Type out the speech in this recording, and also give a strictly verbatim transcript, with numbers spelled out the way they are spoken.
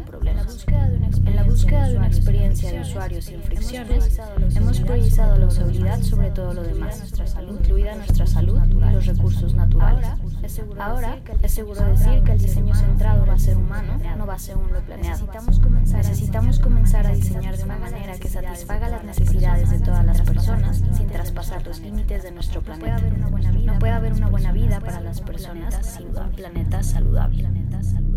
problemas. En la búsqueda de una experiencia de usuario sin fricciones, hemos priorizado la usabilidad sobre todo lo demás, incluida nuestra salud y los recursos naturales. Ahora, es seguro decir que el diseño centrado va a ser humano, no va a ser un lo planeado. Necesitamos comenzar a diseñar de una manera que satisfaga las necesidades de todas las personas sin traspasar los límites de nuestro planeta. No puede haber una buena vida para las personas sin un planeta saludable.